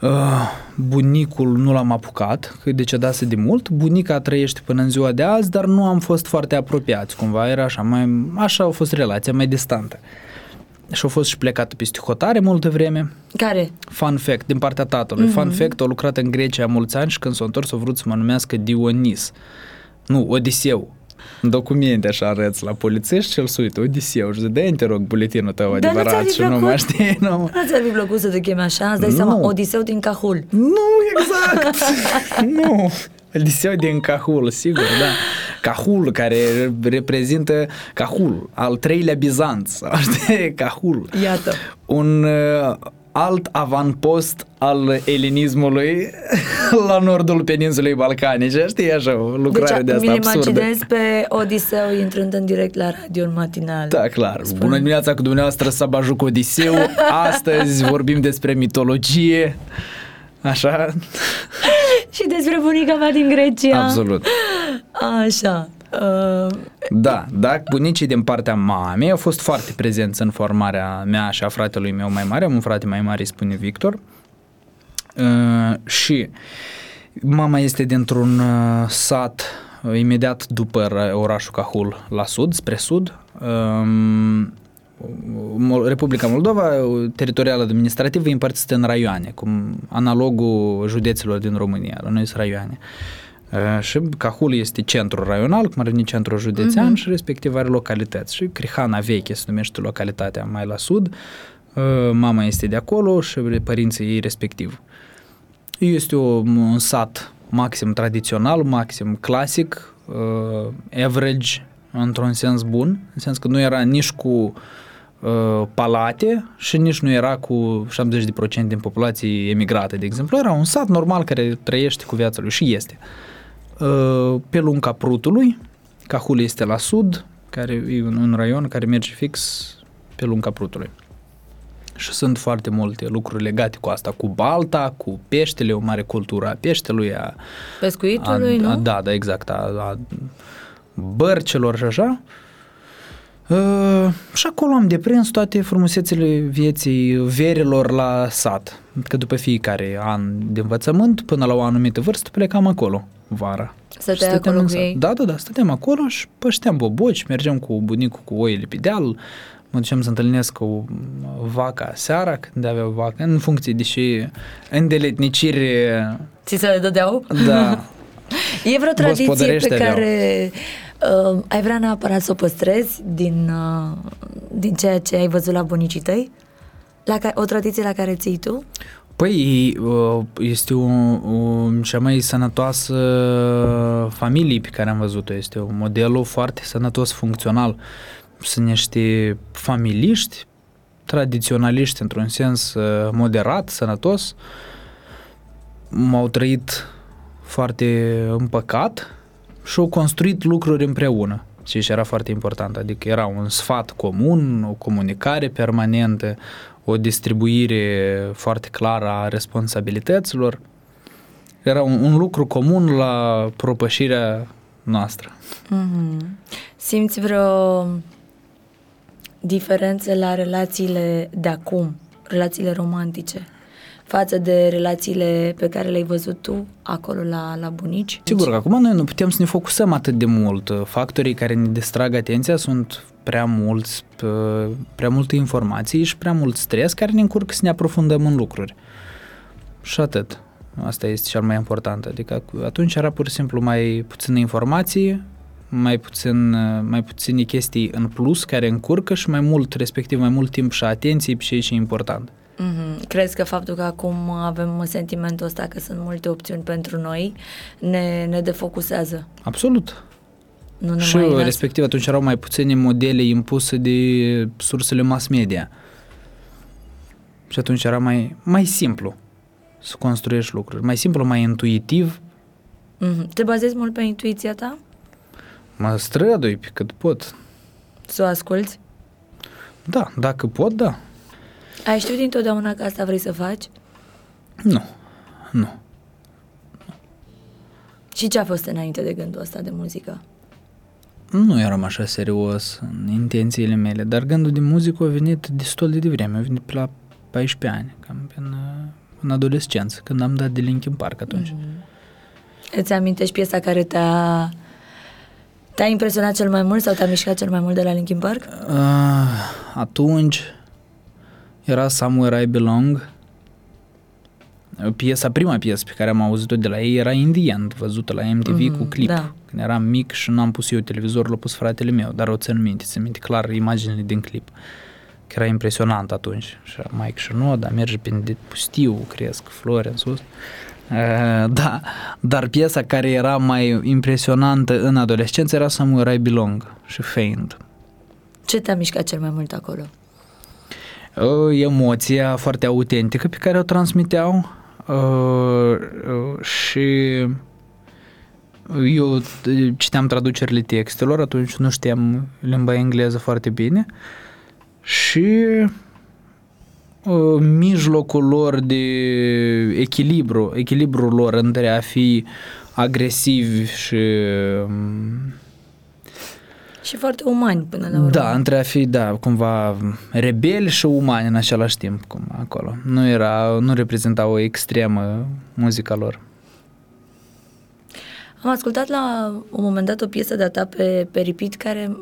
Bunicul nu l-am apucat, că decedase de mult. Bunica trăiește până în ziua de azi, dar nu am fost foarte apropiați, cumva era așa, mai, așa a fost relația, mai distantă. Și a fost și plecată peste hotare multă vreme. Care? Fun fact, din partea tatălui. Mm-hmm. Fun fact, a lucrat în Grecia mulți ani și când s-a întors a vrut să mă numească Dionis. Nu, Odiseu. În documente așa arăți la polițiști și el se uită, Odiseu, și zice, dă-i, te rog, buletinul tău Dar adevărat și nu mă știi. Nu, nu ți-ar fi plăcut să te chemi așa? Îți dai Nu. seama, Odiseu din Cahul. nu exact, nu. Odiseu din Cahul, sigur, da. Cahul, care reprezintă Cahul, al treilea Bizanț, știi, Cahul. Iată. Un uh, alt avanpost al elinismului la nordul peninsulei balcanice, știi, așa, o lucrare Deci de mi-l asta absurdă. imaginez pe Odiseu intrând în direct la radio în matinal. Da, clar. Spune. Bună dimineața cu dumneavoastră, Sabajuc Odiseu. Astăzi vorbim despre mitologie. Așa? Și despre bunica mea din Grecia. Absolut. Așa. Uh, Da, da, bunicii din partea mamei au fost foarte prezenți în formarea mea și a fratelui meu mai mare. Am un frate mai mare, îi spune Victor. Uh, și mama este dintr-un uh, sat uh, imediat după orașul Cahul, la sud, spre sud. Uh, Republica Moldova, teritorial administrativ, e împărțită în raioane, cum analogul județelor din România. La noi sunt raioane. Uh, și Cahul este centrul raional, cum ar veni centrul județean, uh-huh. și respectiv are localități. Și Crihana Veche se numește localitatea mai la sud. Uh, mama este de acolo și părinții ei respectiv. Este o, un sat maxim tradițional, maxim clasic, uh, average, într-un sens bun, în sens că nu era nici cu uh, palate și nici nu era cu șaptezeci la sută din populație emigrată, de exemplu. Era un sat normal care trăiește cu viața lui și este. Uh, pe lunga Prutului, Cahul este la sud, care e un, un raion care merge fix pe lunga Prutului. Și sunt foarte multe lucruri legate cu asta, cu balta, cu peștele, o mare cultură a peștelui, a pescuitului, a, nu? A, da, da, exact, a, a bărcelor și așa. Uh, și acolo am deprins toate frumusețele vieții verilor la sat. Că după fiecare an de învățământ, până la o anumită vârstă, plecam acolo, vara. Stăteai acolo cu ei? Da, da, da, stăteam acolo și pășteam boboci, mergeam cu bunicul cu oile pe deal, mă duceam să întâlnesc cu vaca seara, când avea vacă, în funcție de și îndeletnicire. Ți se le dădeau? Da. E vreo tradiție pe aveau. care uh, ai vrea neapărat să o păstrezi din, uh, din ceea ce ai văzut la bunicii tăi? La ca- o tradiție la care ții tu? Păi, este o, o cea mai sănătoasă familie pe care am văzut-o. Este un model foarte sănătos, funcțional. Sunt niște familiști, tradiționaliști, într-un sens moderat, sănătos. M-au trăit foarte împăcat și au construit lucruri împreună. Și era foarte important, adică era un sfat comun, o comunicare permanentă, o distribuire foarte clară a responsabilităților. Era un, un lucru comun la propășirea noastră. Mm-hmm. Simți vreo diferențe la relațiile de acum, relațiile romantice, față de relațiile pe care le-ai văzut tu acolo la, la bunici? Sigur că acum noi nu putem să ne focusăm atât de mult. Factorii care ne distrag atenția sunt prea mulți, prea multe informații și prea mult stres care ne încurcă să ne aprofundăm în lucruri. Și atât. Asta este cel mai important. Adică atunci era pur și simplu mai puțină informație, mai puțin, mai puține chestii în plus care încurcă și mai mult, respectiv mai mult timp și atenție pe ce e important. Mm-hmm. Crezi că faptul că acum avem sentimentul ăsta că sunt multe opțiuni pentru noi ne, ne defocusează? Absolut. Nu și respectiv atunci erau mai puține modele impuse de sursele mass media. Și atunci era mai, mai simplu să construiești lucruri. Mai simplu, mai intuitiv. Mm-hmm. Te bazezi mult pe intuiția ta? Mă strădui pe cât pot. Să o asculți? Da, dacă pot, da. Ai știut dintotdeauna că asta vrei să faci? Nu, nu. Și ce a fost înainte de gândul ăsta de muzică? Nu eram așa serios în intențiile mele, dar gândul de muzică a venit destul de devreme, a venit pe la paisprezece ani, cam în în adolescență, când am dat de Linkin Park atunci. Mm-hmm. Îți amintești piesa care te-a, te-a impresionat cel mai mult sau te-a mișcat cel mai mult de la Linkin Park? Uh, atunci era Somewhere I Belong. Piesa, prima piesă pe care am auzit-o de la ei era In The End, văzută la M T V mm-hmm, cu clip. Da. Când eram mic și n-am pus eu televizor, l-a pus fratele meu, dar o țin minte, țin minte clar imaginile din clip. Că era impresionant atunci. Și Mike Shinoda merge prin pustiu, cresc flori în sus. Uh, da, dar piesa care era mai impresionantă în adolescență era Somewhere I Belong și Faint. Ce te-a mișcat cel mai mult acolo? Uh, emoția foarte autentică pe care o transmiteau uh, uh, și eu citeam traducerile textelor, atunci nu știam limba engleză foarte bine și uh, mijlocul lor de echilibru, echilibrul lor între a fi agresivi și și foarte umani până la urmă. Da, între a fi, da, cumva rebeli și umani în același timp, cum acolo. Nu era, nu reprezenta o extremă muzica lor. Am ascultat la un moment dat o piesă de-a ta pe, pe repeat care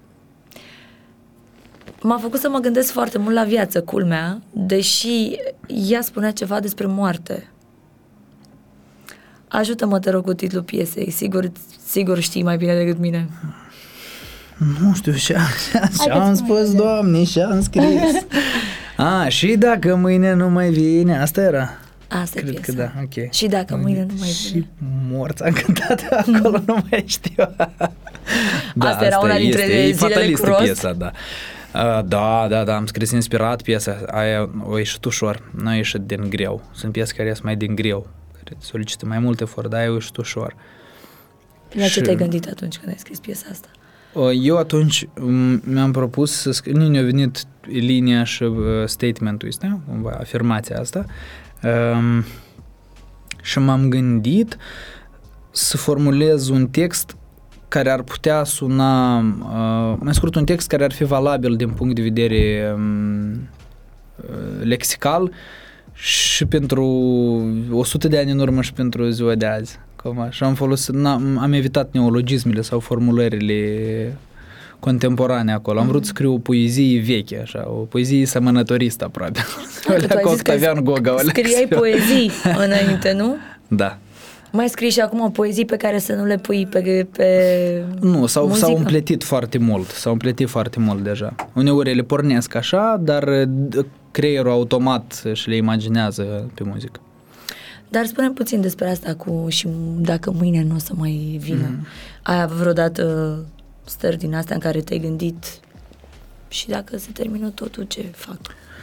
m-a făcut să mă gândesc foarte mult la viață, culmea, deși ea spunea ceva despre moarte. Ajută-mă, te rog, cu titlul piesei. Sigur, sigur știi mai bine decât mine. Nu știu ce am spus, Doamne, și am scris. A, și dacă mâine nu mai vine, asta era? Asta Cred e că da, ok. Și dacă mâine nu mai vine. Și morți am cântat acolo, nu mai știu. Da, asta era una dintre este, zilele cu rost. Piesa, da. Uh, da, da, da, am scris inspirat piesa, aia o ieșit ușor, nu a ieșit din greu. Sunt piese care ies mai din greu, care solicită mai mult efort, dar aia a ieșit ușor. La ce și te-ai gândit atunci când ai scris piesa asta? Eu atunci mi-am propus să scriu, nu ne-a venit linia și uh, statementul ăsta, cumva, afirmația asta, um, și m-am gândit să formulez un text care ar putea suna, uh, mai scurt, un text care ar fi valabil din punct de vedere um, lexical și pentru o sută de ani în urmă și pentru ziua de azi. Și am folosit, am evitat neologismele sau formulările contemporane acolo. Am vrut să scriu o poezie veche, așa, o poezie semănătoristă aproape. Cu Octavian Goga. Scriai poezii înainte, nu? Da. Mai scrii și acum poezii pe care să nu le pui pe, pe Nu, s-au, s-au împletit foarte mult, s-au împletit foarte mult deja. Uneori le pornesc așa, dar creierul automat și le imaginează pe muzică. Dar spune puțin despre asta cu și dacă mâine nu o să mai vină. Mm. Ai avut vreodată stări din astea în care te-ai gândit și dacă se termină totul, ce fac?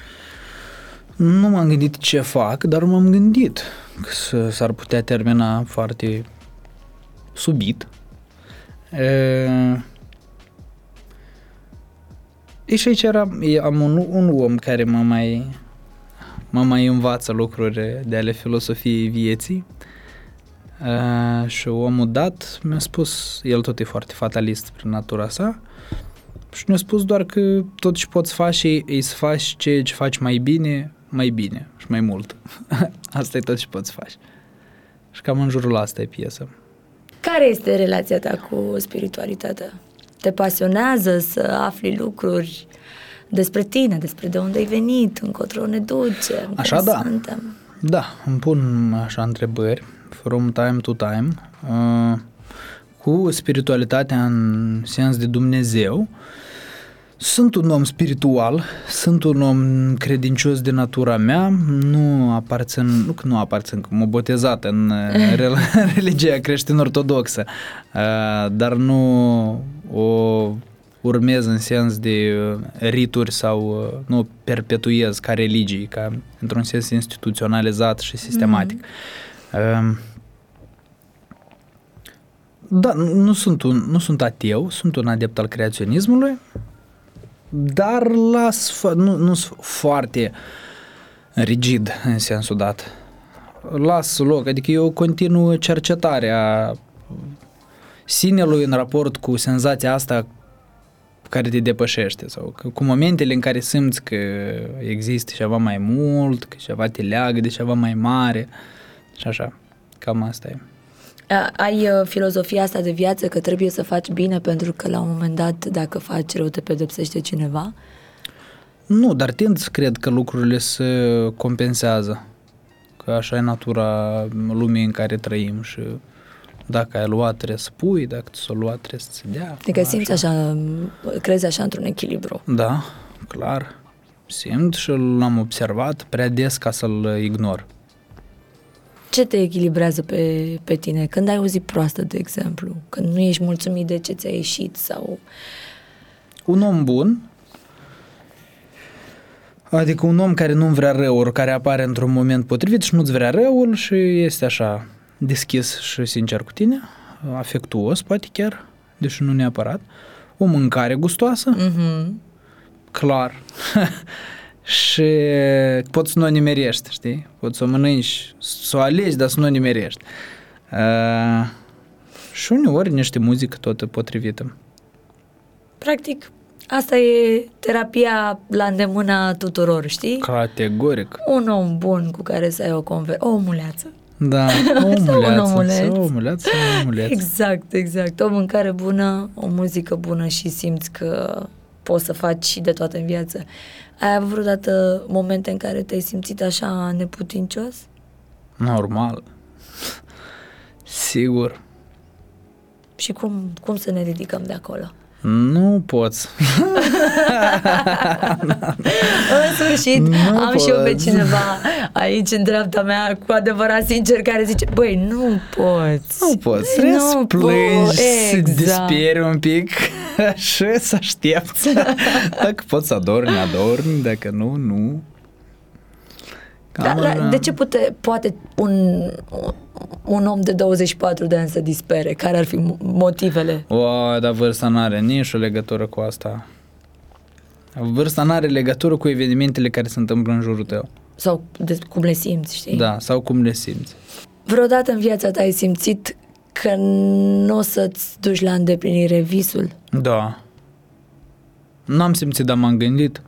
Nu m-am gândit ce fac, dar m-am gândit că s-ar putea termina foarte subit. E, e și aici era, am un, un om care mă mai... mă mai învață lucruri de ale filosofiei vieții uh, și omul dat mi-a spus, el tot e foarte fatalist prin natura sa și mi-a spus doar că tot ce poți face e să faci ceea ce faci mai bine, mai bine și mai mult. Asta e tot ce poți face. Și cam în jurul asta e piesă. Care este relația ta cu spiritualitatea? Te pasionează să afli lucruri despre tine, despre de unde ai venit, încotro ne duce, așa da. Suntem. Da, îmi pun așa întrebări from time to time uh, cu spiritualitatea în sens de Dumnezeu. Sunt un om spiritual, sunt un om credincios de natura mea, nu aparțin, nu că nu aparțin, că m-am botezat în religia creștin-ortodoxă, uh, dar nu o urmez în sens de rituri sau nu perpetuez ca religii, ca într-un sens instituționalizat și sistematic. Mm-hmm. Da, nu sunt, un, nu sunt ateu, sunt un adept al creaționismului, dar las, nu, nu sunt foarte rigid în sensul dat. Las loc, adică eu continuu cercetarea sinelui în raport cu senzația asta care te depășește sau că, cu momentele în care simți că există ceva mai mult, că ceva te leagă de ceva mai mare și așa, cam asta e. Ai uh, filozofia asta de viață că trebuie să faci bine pentru că la un moment dat dacă faci rău te pedepsește cineva? Nu, dar tind să cred că lucrurile se compensează, că așa e natura lumii în care trăim și dacă ai luat trebuie să pui, dacă tu s-o luat trebuie să-ți dea. Adică simți așa, așa crezi așa într-un echilibru. Da, clar, simt și l-am observat prea des ca să-l ignor. Ce te echilibrează pe, pe tine? Când ai o zi proastă, de exemplu, când nu ești mulțumit de ce ți-a ieșit sau... Un om bun, adică un om care nu-mi vrea răul, care apare într-un moment potrivit și nu-ți vrea răul și este așa deschis și sincer cu tine, afectuos poate chiar, deși nu neapărat, o mâncare gustoasă, Mm-hmm. clar, și poți să nu o nimerești, știi? Poți să o mănânci, să o alegi, dar să nu o nimerești. Uh, și uneori niște muzică tot potrivită. Practic, asta e terapia la îndemâna tuturor, știi? Categoric. Un om bun cu care să ai o conversație, o omuleață. Da, o Sau un omuleață, omuleț. sau o omuleță, sau o omuleță. Exact, exact. O mâncare bună, o muzică bună și simți că poți să faci și de toate în viață. Ai avut vreodată momente în care te-ai simțit așa neputincios? Normal. Sigur. Și cum, cum să ne ridicăm de acolo? Nu poți. În sfârșit, Nu am și eu pe poți. cineva aici în dreapta mea, cu adevărat sincer, care zice, băi, nu poți. Nu poți. Trebuie să Nu plângi, poți. să Exact. desperi un pic și să aștepți. Dacă poți să adormi, adormi, dacă nu, nu. Da, Cam da, așa. de ce pute, poate un, un om de douăzeci și patru de ani să dispere? Care ar fi motivele? O, dar vârsta n-are nici o legătură cu asta. Vârsta n-are legătură cu evenimentele care se întâmplă în jurul tău. Sau de, cum le simți, știi? Da, sau cum le simți. Vreodată în viața ta ai simțit că nu o să-ți duci la îndeplinire visul? Da. N-am simțit, dar m-am gândit.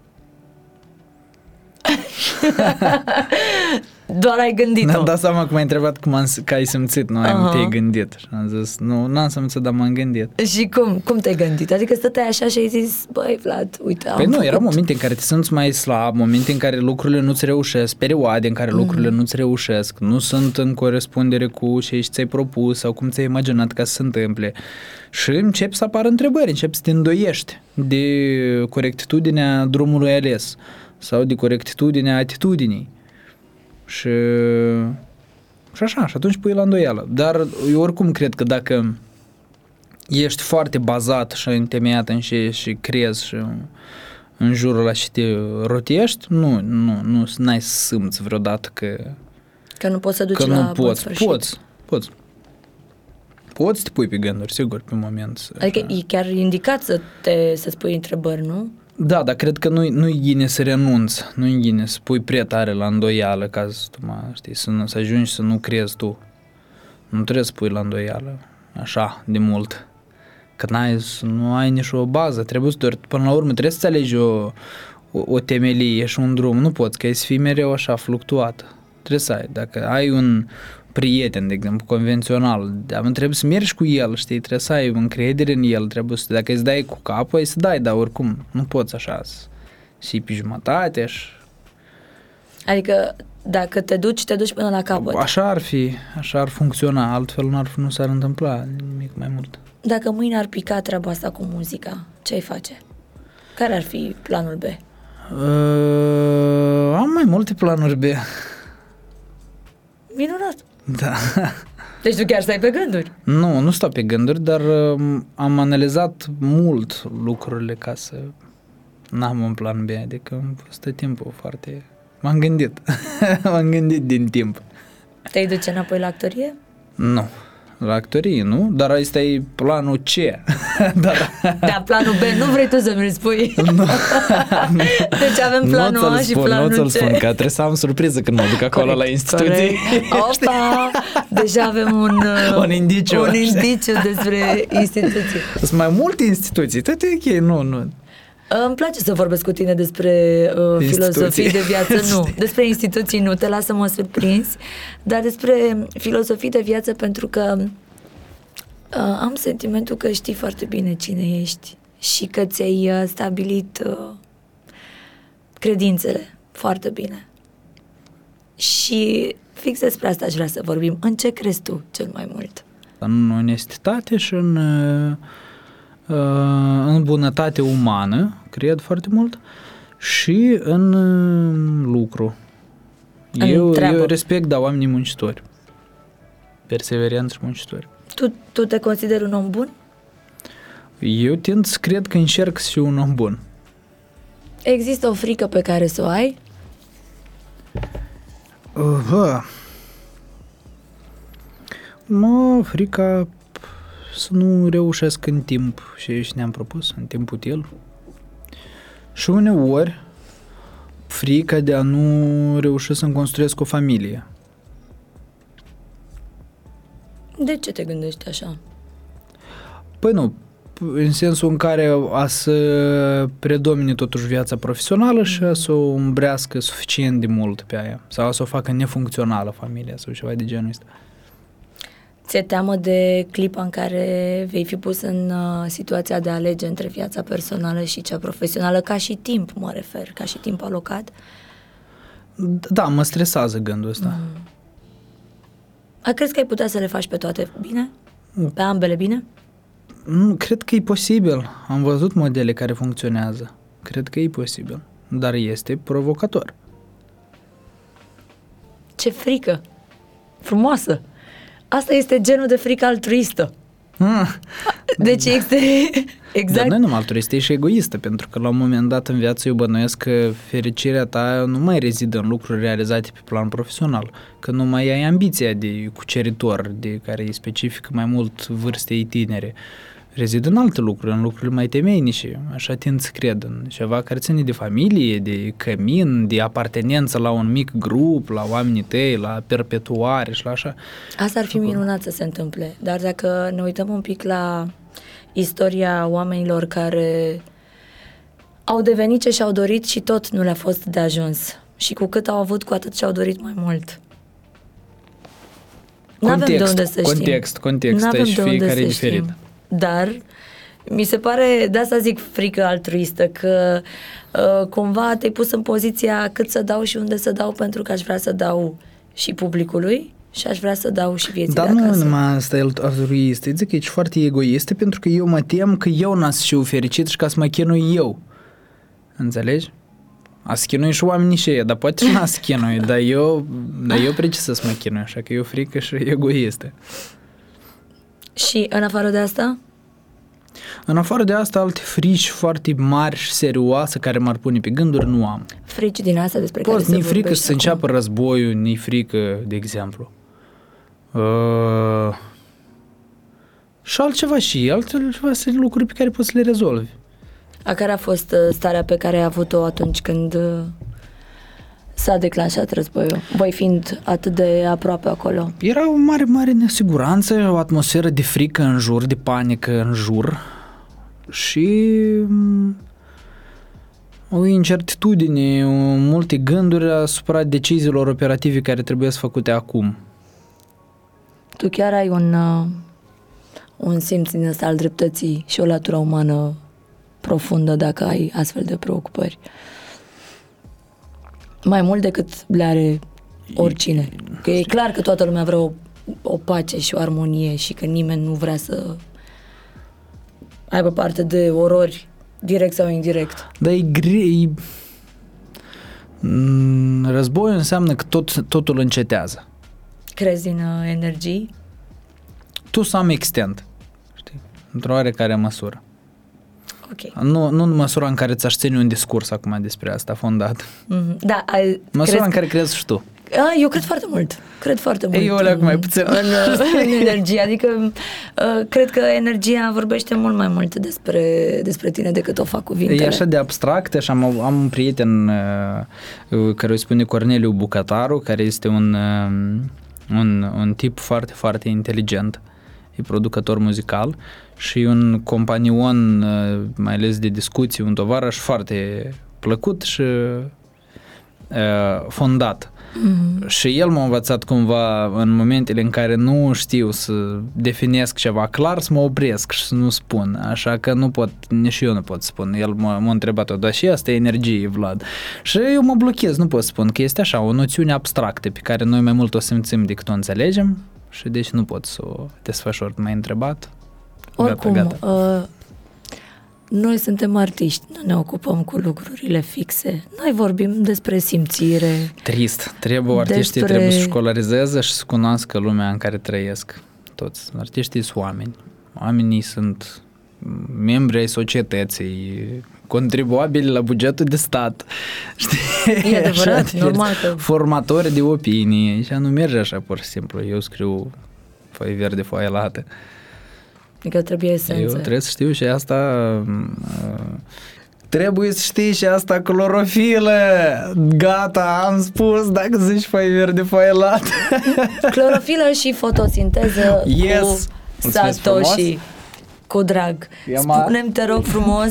Doar ai gândit-o. Mi-am dat seama că m-ai întrebat cum am, că ai simțit, nu ai Aha. te-ai gândit. Și am zis, nu, n-am simțit, dar m-am gândit. Și cum, cum te-ai gândit? Adică stăteai așa și ai zis, băi Vlad, uite, am Păi nu, făcut... erau momente în care te simți mai slab, momente în care lucrurile nu-ți reușesc, perioade în care mm. lucrurile nu-ți reușesc, nu sunt în corespundere cu ce ți-ai propus sau cum ți-ai imaginat ca să se întâmple. Și începi să apară întrebări, începi să te îndoiești de corectitudinea drumului ales sau de corectitudinea atitudinii. Și, și așa, și atunci pui la îndoială. Dar eu oricum cred că dacă ești foarte bazat și întemeiat în ce și crezi și în jurul ăla și te rotești, nu, nu, nu, n-ai să simți vreodată că, Că nu poți să duci că la nu bun poți. sfârșit. Poți, poți. Poți să te pui pe gânduri, sigur, pe moment. Adică e chiar indicat să te să spui întrebări, nu? Da, dar cred că nu-i, nu-i ghine să renunți, nu-i ghine să pui prea tare la îndoială ca să, mă, știi, să, nu, să ajungi să nu crezi tu. Nu trebuie să pui la îndoială așa de mult. Că n-ai, nu ai nici o bază, trebuie să doar, până la urmă trebuie să alegi o, o, o temelie și un drum. Nu poți, că ai să fii mereu așa fluctuat. Trebuie să ai, dacă ai un prieten, de exemplu, convențional, dar trebuie să mergi cu el, știi, trebuie să ai încredere în el, trebuie să, dacă îți dai cu capul, îi să dai, dar oricum, nu poți așa să și pe jumătate și... Adică dacă te duci, te duci până la capăt. Așa ar fi, așa ar funcționa, altfel nu, ar, nu s-ar întâmpla nimic mai mult. Dacă mâine ar pica treaba asta cu muzica, ce ai face? Care ar fi planul B? Uh, am mai multe planuri B. Minunat! Da. Deci tu chiar stai pe gânduri. Nu, nu stau pe gânduri, dar uh, am analizat mult lucrurile ca să n-am un plan B, adică am fost timpul foarte... M-am gândit, m-am gândit din timp. Te-ai duce înapoi la actorie? Nu, la actorie, nu? Dar ăsta e planul C. Dar... Da, planul B, nu vrei tu să mi-l spui. Deci avem planul A și spun, planul nu C. Nu ți-l spun, că trebuie să am surpriză când mă duc acolo corect, la instituții. Opa! Deja avem un, un indiciu. Un indiciu despre instituții. Sunt mai multe instituții, tot e ok, nu, nu. Îmi place să vorbesc cu tine despre uh, filozofii de viață, nu. Despre instituții nu, te las să mă surprinzi, dar despre filozofii de viață pentru că uh, am sentimentul că știi foarte bine cine ești și că ți-ai uh, stabilit uh, credințele foarte bine. Și fix despre asta aș vrea să vorbim. În ce crezi tu cel mai mult? În onestitate și în... Uh... în bunătate umană, cred foarte mult, și în lucru. În eu, treabă. eu respect, da, oamenii muncitori. Perseverenți și muncitori. Tu, tu te consideri un om bun? Eu tind să cred că încerc să fiu un om bun. Există o frică pe care să o ai? Uh, mă, frica să nu reușesc în timp și și ne-am propus, în timp util. Și uneori frica de a nu reuși să-mi construiesc o familie. De ce te gândești așa? Păi nu, în sensul în care a să predomine totuși viața profesională și a să o îmbrească suficient de mult pe aia. Sau a să o facă nefuncțională familia sau ceva de genul ăsta. Ți-e teamă de clipa în care vei fi pus în uh, situația de a alege între viața personală și cea profesională, ca și timp, mă refer, ca și timp alocat? Da, mă stresează gândul ăsta. Mm. A, crezi că ai putea să le faci pe toate bine? Pe ambele bine? Nu, cred că e posibil. Am văzut modele care funcționează. Cred că e posibil. Dar este provocator. Ce frică! Frumoasă! Asta este genul de frică altruistă. Ah. Deci este exact. Dar nu e numai altruistă, e și egoistă, pentru că la un moment dat în viață eu bănuiesc că fericirea ta nu mai rezidă în lucruri realizate pe plan profesional, că nu mai ai ambiția de cuceritor, de care e specifică mai mult vârstei tinere. Rezidă în alte lucruri, în lucruri mai temeinice, așa tind să cred, în ceva care ține de familie, de cămin, de apartenență la un mic grup, la oamenii tăi, la perpetuare și la așa. Asta ar fi minunat să se întâmple, dar dacă ne uităm un pic la istoria oamenilor care au devenit ce și-au dorit și tot nu le-a fost de ajuns. Și cu cât au avut, cu atât și-au dorit mai mult. N-avem de unde să știm. Context, context, N-avem și de unde fiecare să e diferit. știm. Dar mi se pare, de asta zic frică altruistă, că uh, cumva te-ai pus în poziția cât să dau și unde să dau, pentru că aș vrea să dau și publicului și aș vrea să dau și vieții Dar de acasă. nu numai asta e altruist, zic că ești foarte egoistă, pentru că eu mă tem că eu n-as și eu fericit și ca să mă chinui eu. Înțelegi? A să chinui și oamenii și ei, dar poate și n-a să chinui, dar eu, dar eu precis să mă chinui, așa că eu frică și egoistă. Și în afară de asta? În afară de asta, alte frici foarte mari și serioase care m-ar pune pe gânduri nu am. Frici din asta despre care Poți, se ni frică vorbește să înceapă războiul, ni frică, de exemplu. Uh, și altceva și, altceva sunt lucruri pe care poți să le rezolvi. A care a fost uh, starea pe care ai avut-o atunci când uh, s-a declanșat războiul, voi fiind atât de aproape acolo? Era o mare, mare nesiguranță, o atmosferă de frică în jur, de panică în jur și o incertitudine, multe gânduri asupra deciziilor operative care trebuie să făcute acum. Tu chiar ai un, uh, un simț din ăsta al dreptății și o latură umană profundă dacă ai astfel de preocupări. Mai mult decât le are oricine. Că e clar că toată lumea vrea o, o pace și o armonie și că nimeni nu vrea să aibă parte de orori, direct sau indirect. Dar e greu. Războiul înseamnă că tot, totul încetează. Crezi din uh, energii? To some extent, știi? Într-o oarecare măsură. Ok. Nu, nu în măsura în care ți-aș ține un discurs acum despre asta fondat. Mm-hmm. Da, ai, Măsura în că, care crezi și tu. Eu cred foarte mult. Cred foarte mult. Eu leac mai puțin. În, în energie. Adică cred că energia vorbește mult mai mult despre, despre tine decât o fac cuvintele. E așa de abstract, așa am, am un prieten care îi spune Corneliu Bucătaru, care este un, un, un tip foarte, foarte inteligent. E producător muzical și un companion, mai ales de discuții, un tovarăș foarte plăcut și uh, fondat. Mm-hmm. Și el m-a învățat cumva în momentele în care nu știu să definesc ceva clar, să mă opresc și să nu spun. Așa că nu pot, nici eu nu pot spun. El m-a, m-a întrebat-o, dar și asta e energie, Vlad. Și eu mă blochez, nu pot spun, că este așa, o noțiune abstractă pe care noi mai mult o simțim decât o înțelegem și deci nu pot să o desfășor. M-ai întrebat? Oricum, gata, gata. Uh, noi suntem artiști, nu ne ocupăm cu lucrurile fixe. Noi vorbim despre simțire. Trist. Trebuie, artiștii despre... trebuie să școlarizeze și să cunoască lumea în care trăiesc toți. Artiștii sunt oameni. Oamenii sunt membri ai societății, contribuabili la bugetul de stat. Știi? E adevărat, așa, normal că... Formatori de opinii. Și nu merge așa pur și simplu. Eu scriu foaie verde, foaie lată. Adică trebuie esență. Eu trebuie să știu și asta... Uh, trebuie să știi și asta clorofilă. Gata, am spus, dacă zici foaie verde, foaie lată. Clorofilă și fotosinteză yes. cu Satoshi. Cu drag. Spune-mi, te rog frumos,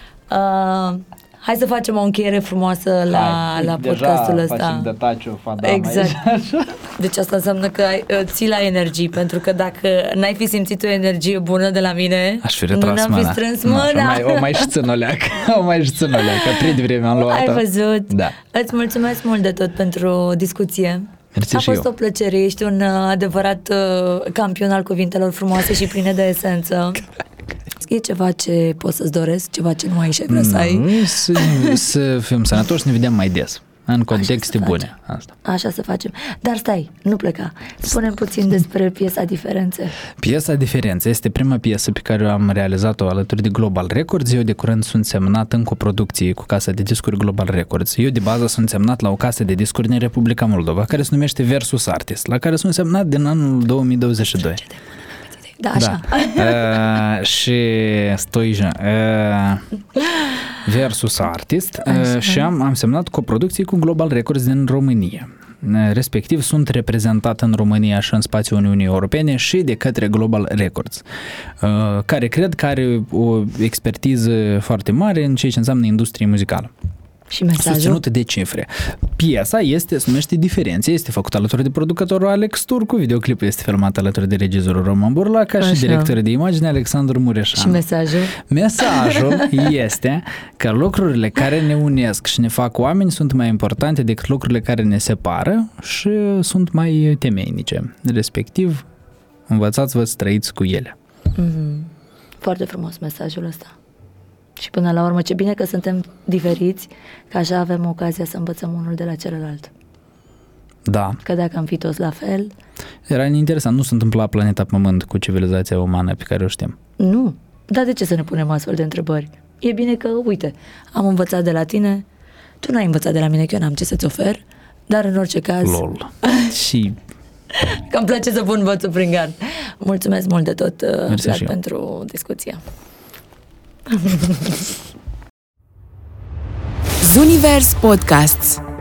uh, hai să facem o încheiere frumoasă la, la podcastul ăsta. Deja facem de taciu, fadam exact. Aici. Deci asta înseamnă că ai, ții la energii, pentru că dacă n-ai fi simțit o energie bună de la mine, aș fi retras nu am fi strâns mâna. No, mai, o mai și ținoleac, o mai și ținoleac, că prea devreme am luat-o. Ai văzut? Da. Îți mulțumesc mult de tot pentru discuție. Mersi A și fost eu. o plăcere, ești un adevărat uh, campion al cuvintelor frumoase și pline de esență. E ceva ce poți să-ți doresc, ceva ce nu ai și ai vrea să ai? Să, să fim sănătoși, să ne vedem mai des, în contexte bune. Asta. Așa să facem. Dar stai, nu pleca. Spune-mi puțin despre piesa Diferențe. Piesa Diferențe este prima piesă pe care am realizat-o alături de Global Records. Eu de curând sunt semnat în coproducție cu casa de discuri Global Records. Eu de bază sunt semnat la o casă de discuri din Republica Moldova, care se numește Versus Artist, la care sunt semnat din anul două mii douăzeci și doi. Da, așa. Da. uh, și Stoijan uh, Versus Artist uh, și am, am semnat coproducții cu Global Records din România. Uh, respectiv sunt reprezentat în România și în spațiul Uniunii Europene și de către Global Records, uh, care cred că are o expertiză foarte mare în ceea ce înseamnă industrie muzicală. Și mesajul? Susținută de cifre. Piesa este, se numește Diferențe, este făcută alături de producătorul Alex Turcu, videoclipul este filmat alături de regizorul Roman Burlaca și directorul de imagine Alexandru Mureșan. Și mesajul? Mesajul este că lucrurile care ne unesc și ne fac oameni sunt mai importante decât lucrurile care ne separă și sunt mai temeinice. Respectiv, învățați-vă să trăiți cu ele. Mm-hmm. Foarte frumos mesajul ăsta. Și până la urmă, ce bine că suntem diferiți, că așa avem ocazia să învățăm unul de la celălalt. Da. Că dacă am fi toți la fel... Era interesant, nu se întâmpla planeta Pământ cu civilizația umană pe care o știm. Nu. Dar de ce să ne punem astfel de întrebări? E bine că, uite, am învățat de la tine, tu n-ai învățat de la mine, că eu n-am ce să-ți ofer, dar în orice caz... Lol. Și... că îmi place să pun bățul prin gard. Mulțumesc mult de tot, Vlad, și pentru discuția. Zunivers Podcasts.